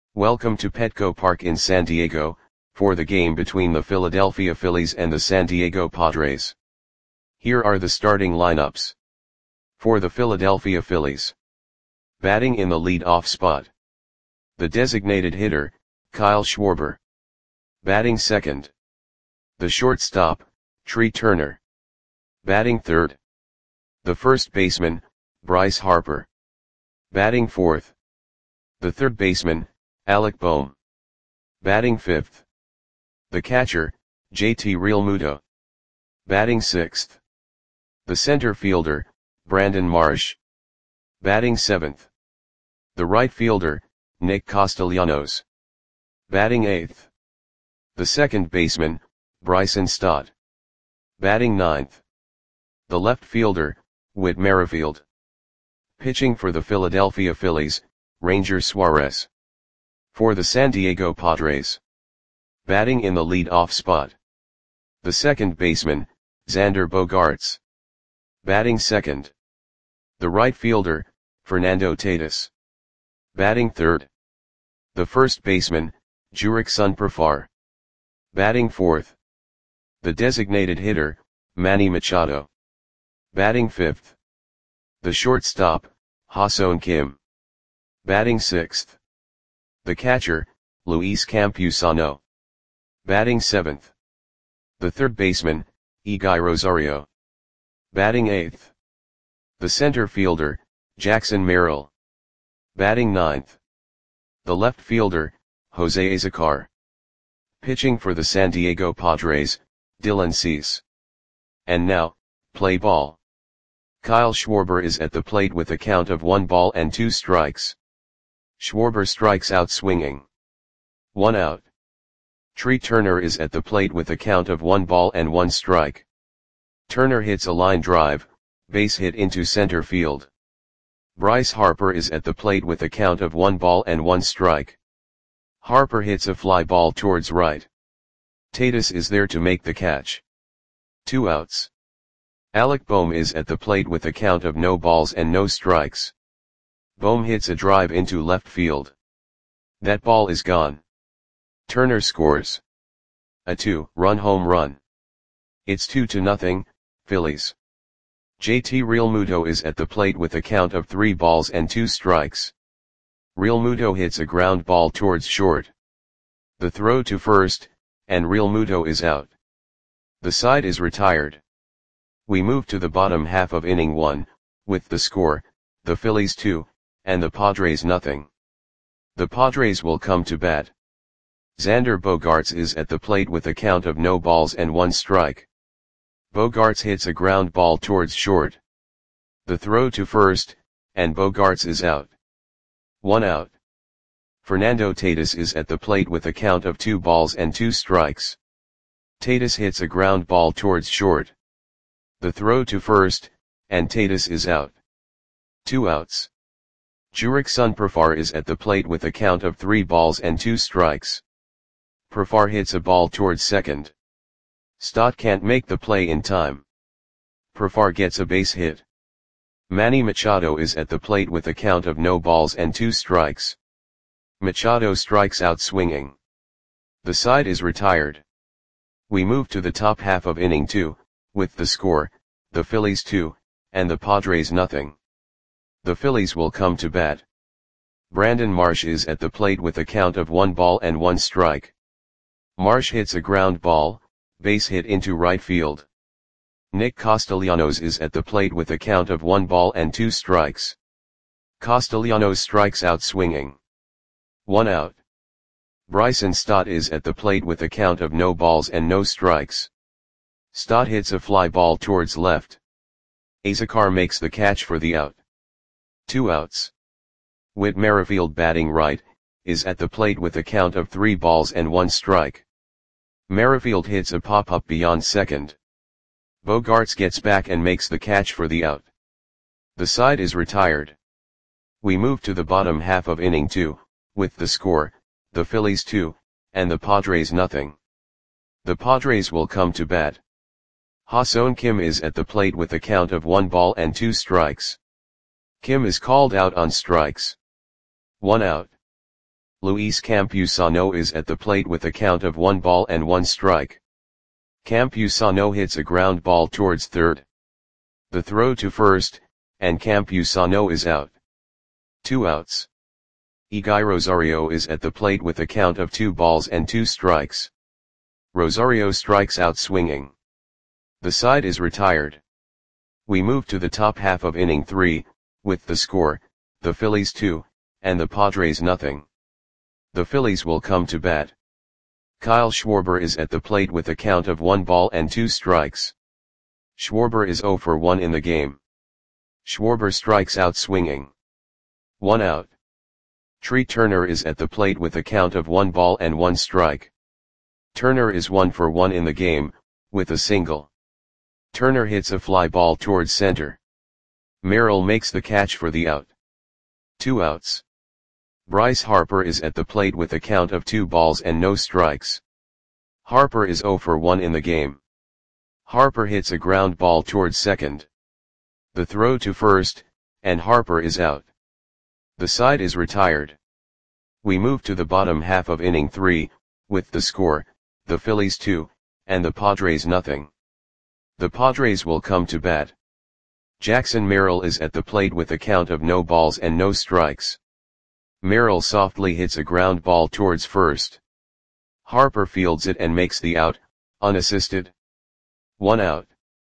Welcome to Petco Park in San Diego, for the game between the Philadelphia Phillies and the San Diego Padres. Here are the starting lineups. For the Philadelphia Phillies. Batting in the lead-off spot. The designated hitter, Kyle Schwarber. Batting second. The shortstop, Trea Turner. Batting third. The first baseman, Bryce Harper. Batting fourth. The third baseman, Alec Bohm. Batting fifth. The catcher, JT Realmuto. Batting sixth. The center fielder, Brandon Marsh. Batting seventh. The right fielder, Nick Castellanos. Batting eighth. The second baseman, Bryson Stott. Batting ninth. The left fielder, Whit Merrifield. Pitching for the Philadelphia Phillies, Ranger Suarez. For the San Diego Padres. Batting in the lead-off spot. The second baseman, Xander Bogaerts. Batting second. The right fielder, Fernando Tatis. Batting third. The first baseman, Jurickson Profar. Batting fourth. The designated hitter, Manny Machado. Batting fifth. The shortstop, Ha-Seong Kim. Batting sixth. The catcher, Luis Campusano. Batting seventh. The third baseman, Eguy Rosario. Batting eighth. The center fielder, Jackson Merrill. Batting ninth. The left fielder, Jose Azocar. Pitching for the San Diego Padres, Dylan Cease. And now, play ball. Kyle Schwarber is at the plate with a count of 1 ball and 2 strikes. Schwarber strikes out swinging. 1 out. Trea Turner is at the plate with a count of 1 ball and 1 strike. Turner hits a line drive, base hit into center field. Bryce Harper is at the plate with a count of 1 ball and 1 strike. Harper hits a fly ball towards right. Tatis is there to make the catch. 2 outs. Alec Bohm is at the plate with a count of no balls and no strikes. Bohm hits a drive into left field. That ball is gone. Turner scores a 2-run home run. It's 2-0, Phillies. JT Realmuto is at the plate with a count of 3 balls and 2 strikes. Realmuto hits a ground ball towards short. The throw to first, and Realmuto is out. The side is retired. We move to the bottom half of inning 1, with the score, the Phillies 2, and the Padres nothing. The Padres will come to bat. Xander Bogaerts is at the plate with a count of no balls and 1 strike. Bogaerts hits a ground ball towards short. The throw to first, and Bogaerts is out. 1 out. Fernando Tatis is at the plate with a count of 2 balls and 2 strikes. Tatis hits a ground ball towards short. The throw to first, and Tatis is out. 2 outs. Jurickson Profar is at the plate with a count of 3 balls and 2 strikes. Profar hits a ball towards second. Stott can't make the play in time. Profar gets a base hit. Manny Machado is at the plate with a count of no balls and 2 strikes. Machado strikes out swinging. The side is retired. We move to the top half of inning 2, with the score, the Phillies 2, and the Padres nothing. The Phillies will come to bat. Brandon Marsh is at the plate with a count of 1 ball and 1 strike. Marsh hits a ground ball, base hit into right field. Nick Castellanos is at the plate with a count of 1 ball and 2 strikes. Castellanos strikes out swinging. 1 out. Bryson Stott is at the plate with a count of no balls and no strikes. Stott hits a fly ball towards left. Azocar makes the catch for the out. 2 outs. Whit Merrifield batting right, is at the plate with a count of 3 balls and 1 strike. Merrifield hits a pop-up beyond second. Bogaerts gets back and makes the catch for the out. The side is retired. We move to the bottom half of inning 2, with the score, the Phillies 2, and the Padres nothing. The Padres will come to bat. Ha-Seong Kim is at the plate with a count of 1 ball and 2 strikes. Kim is called out on strikes. 1 out. Luis Campusano is at the plate with a count of 1 ball and 1 strike. Campusano hits a ground ball towards third. The throw to first, and Campusano is out. 2 outs. Eguy Rosario is at the plate with a count of 2 balls and 2 strikes. Rosario strikes out swinging. The side is retired. We move to the top half of inning 3, with the score, the Phillies 2, and the Padres nothing. The Phillies will come to bat. Kyle Schwarber is at the plate with a count of 1 ball and 2 strikes. Schwarber is 0 for 1 in the game. Schwarber strikes out swinging. 1 out. Tree Turner is at the plate with a count of 1 ball and 1 strike. Turner is 1 for 1 in the game, with a single. Turner hits a fly ball towards center. Merrill makes the catch for the out. 2 outs. Bryce Harper is at the plate with a count of 2 balls and no strikes. Harper is 0 for 1 in the game. Harper hits a ground ball towards second. The throw to first, and Harper is out. The side is retired. We move to the bottom half of inning 3, with the score, the Phillies 2, and the Padres nothing. The Padres will come to bat. Jackson Merrill is at the plate with a count of no balls and no strikes. Merrill softly hits a ground ball towards first. Harper fields it and makes the out, unassisted. 1 out.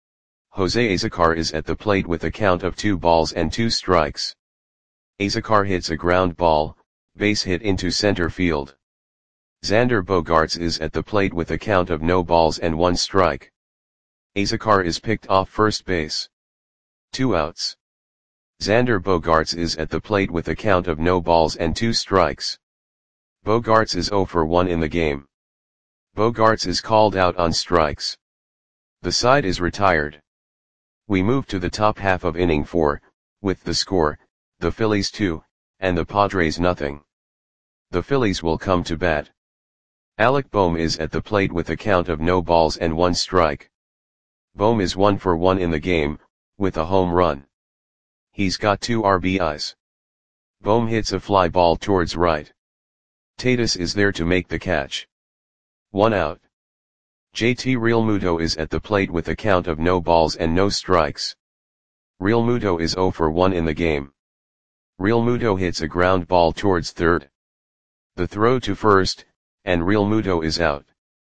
Jose Azocar is at the plate with a count of 2 balls and 2 strikes. Azocar hits a ground ball, base hit into center field. Xander Bogaerts is at the plate with a count of no balls and 1 strike. Azocar is picked off first base. 2 outs. Xander Bogaerts is at the plate with a count of no balls and 2 strikes. Bogaerts is 0 for 1 in the game. Bogaerts is called out on strikes. The side is retired. We move to the top half of inning 4, with the score, the Phillies 2, and the Padres nothing. The Phillies will come to bat. Alec Bohm is at the plate with a count of no balls and 1 strike. Bohm is 1 for 1 in the game, with a home run. He's got 2 RBIs. Bohm hits a fly ball towards right. Tatis is there to make the catch. 1 out. JT Realmuto is at the plate with a count of no balls and no strikes. Realmuto is 0 for 1 in the game. Realmuto hits a ground ball towards third. The throw to first, and Realmuto is out.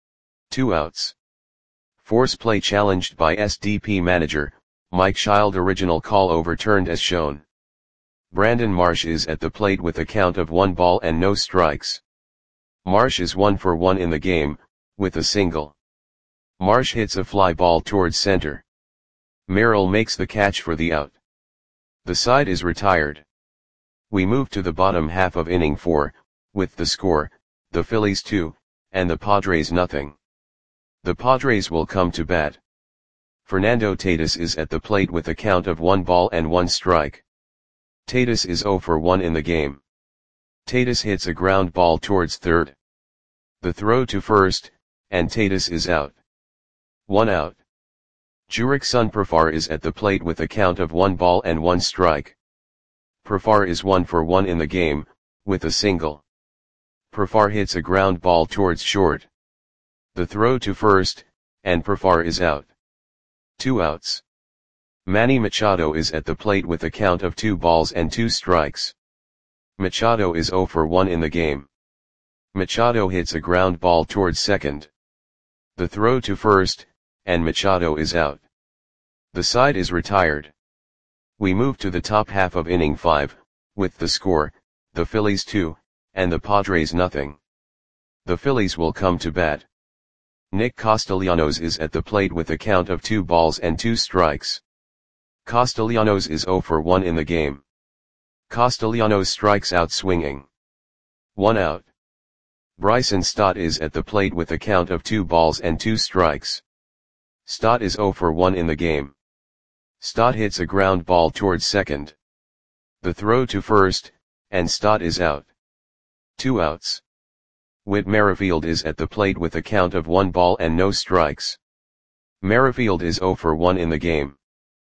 2 outs. Force play challenged by SDP manager, Mike Schild. Original call overturned as shown. Brandon Marsh is at the plate with a count of 1 ball and no strikes. Marsh is 1 for 1 in the game, with a single. Marsh hits a fly ball towards center. Merrill makes the catch for the out. The side is retired. We move to the bottom half of inning 4, with the score, the Phillies 2, and the Padres nothing. The Padres will come to bat. Fernando Tatis is at the plate with a count of 1 ball and 1 strike. Tatis is 0 for 1 in the game. Tatis hits a ground ball towards third. The throw to first, and Tatis is out. 1 out. Jurickson Profar is at the plate with a count of 1 ball and 1 strike. Profar is 1 for 1 in the game, with a single. Profar hits a ground ball towards short. The throw to first, and Profar is out. 2 outs. Manny Machado is at the plate with a count of 2 balls and 2 strikes. Machado is 0 for 1 in the game. Machado hits a ground ball towards second. The throw to first, and Machado is out. The side is retired. We move to the top half of inning 5, with the score, the Phillies 2, and the Padres nothing. The Phillies will come to bat. Nick Castellanos is at the plate with a count of 2 balls and 2 strikes. Castellanos is 0 for 1 in the game. Castellanos strikes out swinging. 1 out. Bryson Stott is at the plate with a count of 2 balls and 2 strikes. Stott is 0 for 1 in the game. Stott hits a ground ball towards second. The throw to first, and Stott is out. 2 outs. Whit Merrifield is at the plate with a count of 1 ball and no strikes. Merrifield is 0 for 1 in the game.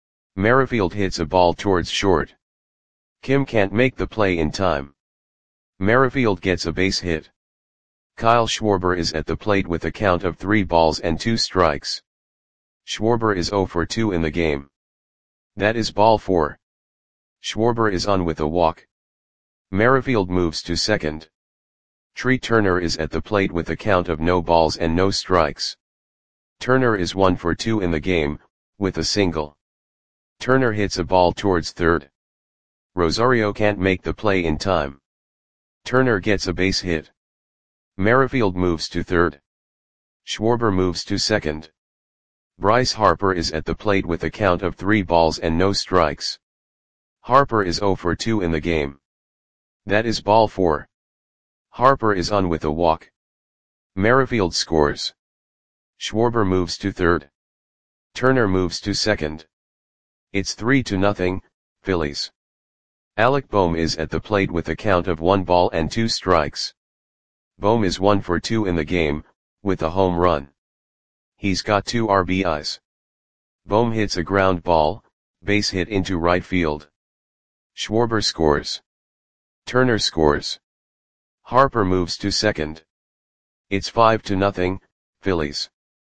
Merrifield hits a ball towards short. Kim can't make the play in time. Merrifield gets a base hit. Kyle Schwarber is at the plate with a count of 3 balls and 2 strikes. Schwarber is 0 for 2 in the game. That is ball 4. Schwarber is on with a walk. Merrifield moves to second. Tree Turner is at the plate with a count of no balls and no strikes. Turner is 1 for 2 in the game, with a single. Turner hits a ball towards third. Rosario can't make the play in time. Turner gets a base hit. Merrifield moves to third. Schwarber moves to second. Bryce Harper is at the plate with a count of 3 balls and no strikes. Harper is 0 for 2 in the game. That is ball 4. Harper is on with a walk. Merrifield scores. Schwarber moves to third. Turner moves to second. It's 3-0, Phillies. Alec Bohm is at the plate with a count of 1 ball and 2 strikes. Bohm is 1 for 2 in the game, with a home run. He's got 2 RBIs. Bohm hits a ground ball, base hit into right field. Schwarber scores. Turner scores. Harper moves to second. It's 5-0, Phillies.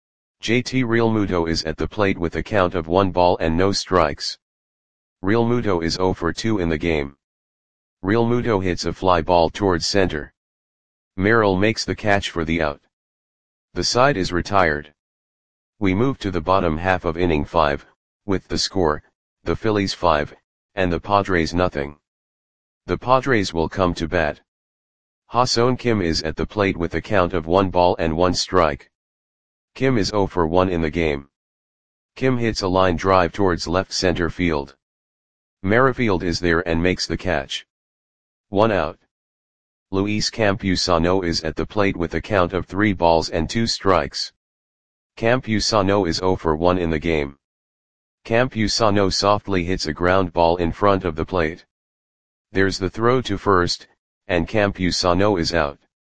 JT Realmuto is at the plate with a count of 1 ball and no strikes. Realmuto is 0 for 2 in the game. Realmuto hits a fly ball towards center. Merrill makes the catch for the out. The side is retired. We move to the bottom half of inning 5, with the score, the Phillies 5, and the Padres 0. The Padres will come to bat. Ha-Seong Kim is at the plate with a count of 1 ball and 1 strike. Kim is 0 for 1 in the game. Kim hits a line drive towards left center field. Merrifield is there and makes the catch. 1 out. Luis Campusano is at the plate with a count of 3 balls and 2 strikes. Campusano is 0 for 1 in the game. Campusano softly hits a ground ball in front of the plate. There's the throw to first, and Campusano is out.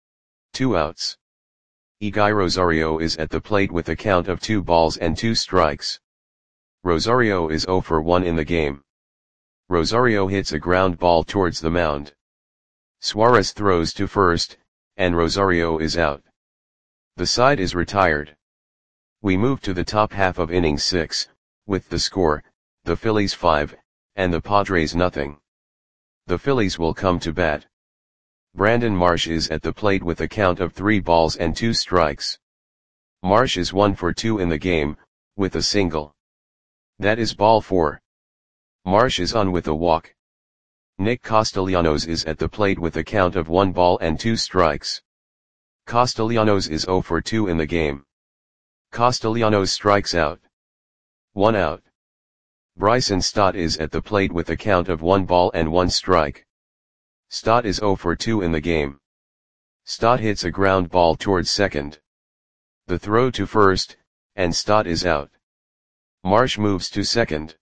2 outs. Eguy Rosario is at the plate with a count of 2 balls and 2 strikes. Rosario is 0 for 1 in the game. Rosario hits a ground ball towards the mound. Suarez throws to first, and Rosario is out. The side is retired. We move to the top half of inning 6, with the score, the Phillies 5, and the Padres 0. The Phillies will come to bat. Brandon Marsh is at the plate with a count of 3 balls and 2 strikes. Marsh is 1 for 2 in the game, with a single. That is ball 4. Marsh is on with a walk. Nick Castellanos is at the plate with a count of 1 ball and 2 strikes. Castellanos is 0 for 2 in the game. Castellanos strikes out. 1 out. Bryson Stott is at the plate with a count of 1 ball and 1 strike. Stott is 0 for 2 in the game. Stott hits a ground ball towards second. The throw to first, and Stott is out. Marsh moves to second.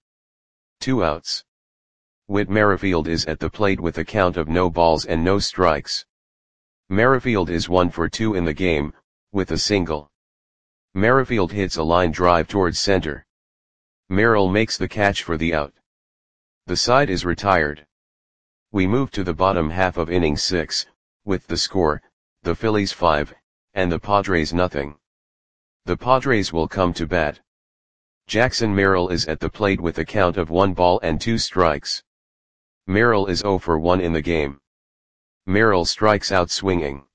2 outs. Whit Merrifield is at the plate with a count of no balls and no strikes. Merrifield is 1 for 2 in the game, with a single. Merrifield hits a line drive towards center. Merrill makes the catch for the out. The side is retired. We move to the bottom half of inning 6, with the score, the Phillies 5, and the Padres 0. The Padres will come to bat. Jackson Merrill is at the plate with a count of 1 ball and 2 strikes. Merrill is 0 for 1 in the game. Merrill strikes out swinging.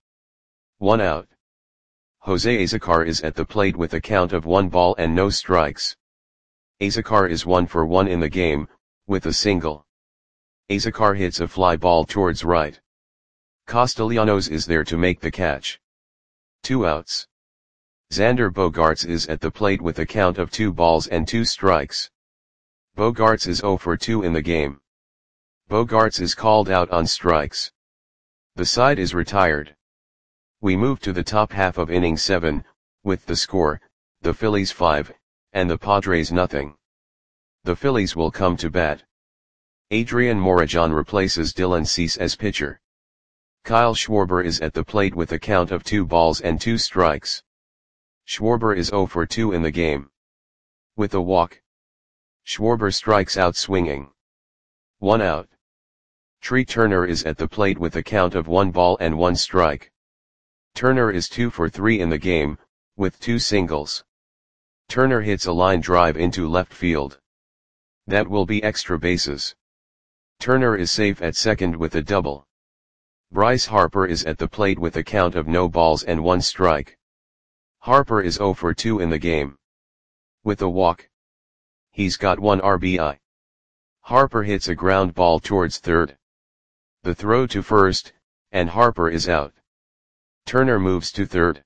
1 out. Jose Azocar is at the plate with a count of 1 ball and no strikes. Azocar is 1 for 1 in the game, with a single. Azocar hits a fly ball towards right. Castellanos is there to make the catch. 2 outs. Xander Bogaerts is at the plate with a count of 2 balls and 2 strikes. Bogaerts is 0 for 2 in the game. Bogaerts is called out on strikes. The side is retired. We move to the top half of inning 7, with the score, the Phillies 5, and the Padres 0. The Phillies will come to bat. Adrian Morejon replaces Dylan Cease as pitcher. Kyle Schwarber is at the plate with a count of 2 balls and 2 strikes. Schwarber is 0 for 2 in the game. With a walk. Schwarber strikes out swinging. 1 out. Tree Turner is at the plate with a count of 1 ball and 1 strike. Turner is 2 for 3 in the game, with 2 singles. Turner hits a line drive into left field. That will be extra bases. Turner is safe at second with a double. Bryce Harper is at the plate with a count of no balls and 1 strike. Harper is 0 for 2 in the game. With a walk. He's got 1 RBI. Harper hits a ground ball towards third. The throw to first, and Harper is out. Turner moves to third.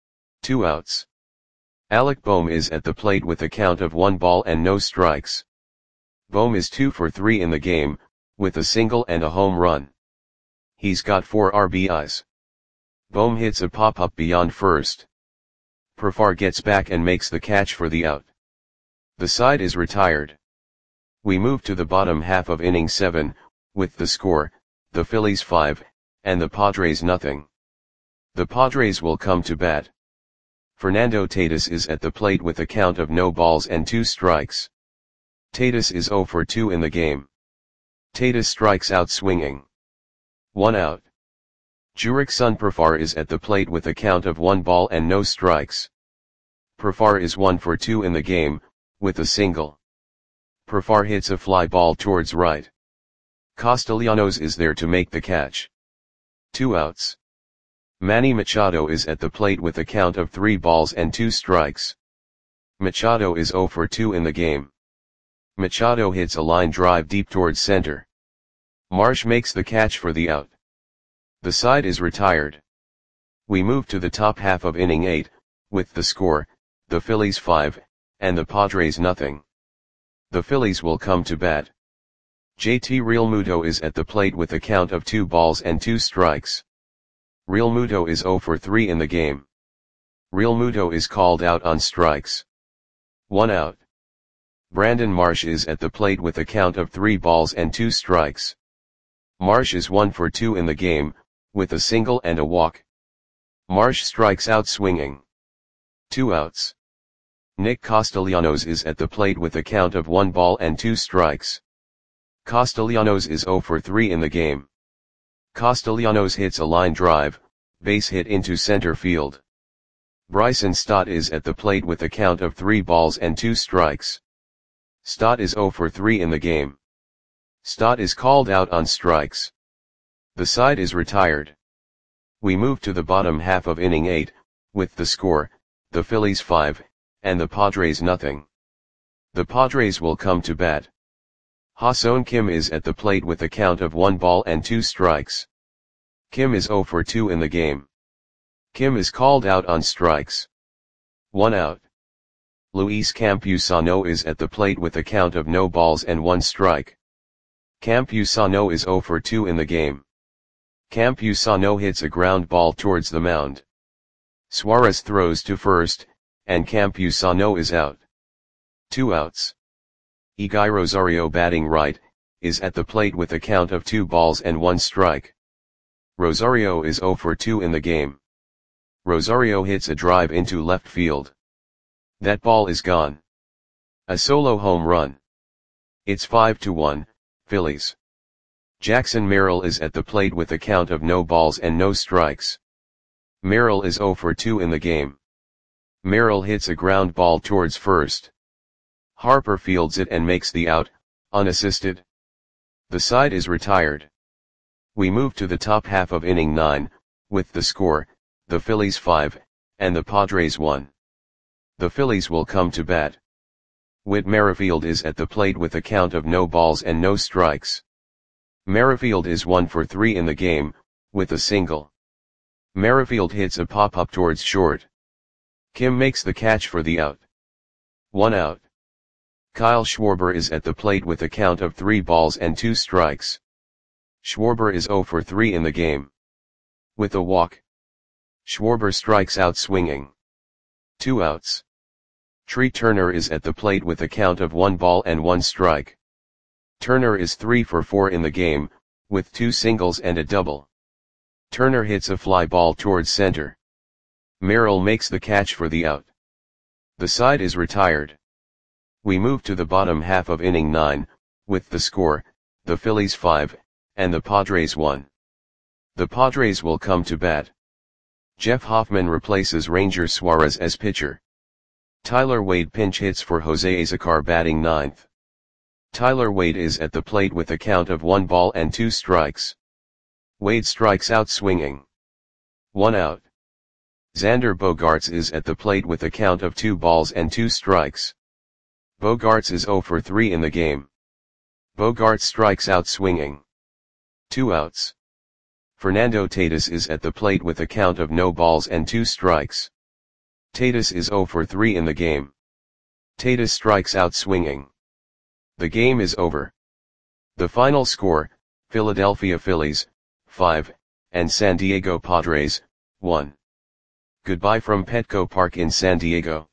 2 outs. Alec Bohm is at the plate with a count of 1 ball and no strikes. Bohm is 2 for 3 in the game, with a single and a home run. He's got 4 RBIs. Bohm hits a pop-up beyond first. Profar gets back and makes the catch for the out. The side is retired. We move to the bottom half of inning 7, with the score, the Phillies 5, and the Padres nothing. The Padres will come to bat. Fernando Tatis is at the plate with a count of no balls and 2 strikes. Tatis is 0 for 2 in the game. Tatis strikes out swinging. 1 out. Jurickson Profar is at the plate with a count of 1 ball and no strikes. Profar is 1 for 2 in the game, with a single. Profar hits a fly ball towards right. Castellanos is there to make the catch. 2 outs. Manny Machado is at the plate with a count of 3 balls and 2 strikes. Machado is 0 for 2 in the game. Machado hits a line drive deep towards center. Marsh makes the catch for the out. The side is retired. We move to the top half of inning 8, with the score, the Phillies 5, and the Padres nothing. The Phillies will come to bat. JT Realmuto is at the plate with a count of 2 balls and 2 strikes. Realmuto is 0 for 3 in the game. Realmuto is called out on strikes. 1 out. Brandon Marsh is at the plate with a count of 3 balls and 2 strikes. Marsh is 1 for 2 in the game, with a single and a walk. Marsh strikes out swinging. 2 outs. Nick Castellanos is at the plate with a count of 1 ball and 2 strikes. Castellanos is 0 for 3 in the game. Castellanos hits a line drive, base hit into center field. Bryson Stott is at the plate with a count of 3 balls and 2 strikes. Stott is 0 for 3 in the game. Stott is called out on strikes. The side is retired. We move to the bottom half of inning 8, with the score, the Phillies 5, and the Padres nothing. The Padres will come to bat. Ha-Seong Kim is at the plate with a count of 1 ball and 2 strikes. Kim is 0 for 2 in the game. Kim is called out on strikes. 1 out. Luis Campusano is at the plate with a count of no balls and 1 strike. Campusano is 0 for 2 in the game. Campusano hits a ground ball towards the mound. Suarez throws to first, and Campusano is out. 2 outs. Eguy Rosario batting right, is at the plate with a count of 2 balls and 1 strike. Rosario is 0 for 2 in the game. Rosario hits a drive into left field. That ball is gone. A solo home run. It's 5-1, Phillies. Jackson Merrill is at the plate with a count of no balls and no strikes. Merrill is 0 for 2 in the game. Merrill hits a ground ball towards first. Harper fields it and makes the out, unassisted. The side is retired. We move to the top half of inning 9, with the score, the Phillies 5, and the Padres 1. The Phillies will come to bat. Whit Merrifield is at the plate with a count of no balls and no strikes. Merrifield is 1 for 3 in the game, with a single. Merrifield hits a pop-up towards short. Kim makes the catch for the out. 1 out. Kyle Schwarber is at the plate with a count of 3 balls and 2 strikes. Schwarber is 0 for 3 in the game. With a walk. Schwarber strikes out swinging. 2 outs. Tree Turner is at the plate with a count of 1 ball and 1 strike. Turner is 3 for 4 in the game, with 2 singles and a double. Turner hits a fly ball towards center. Merrill makes the catch for the out. The side is retired. We move to the bottom half of inning 9, with the score, the Phillies 5, and the Padres won. The Padres will come to bat. Jeff Hoffman replaces Ranger Suarez as pitcher. Tyler Wade pinch hits for Jose Azocar batting ninth. Tyler Wade is at the plate with a count of 1 ball and 2 strikes. Wade strikes out swinging. 1 out. Xander Bogaerts is at the plate with a count of 2 balls and 2 strikes. Bogaerts is 0 for 3 in the game. Bogaerts strikes out swinging. 2 outs. Fernando Tatis is at the plate with a count of no balls and 2 strikes. Tatis is 0 for 3 in the game. Tatis strikes out swinging. The game is over. The final score, Philadelphia Phillies, 5, and San Diego Padres, 1. Goodbye from Petco Park in San Diego.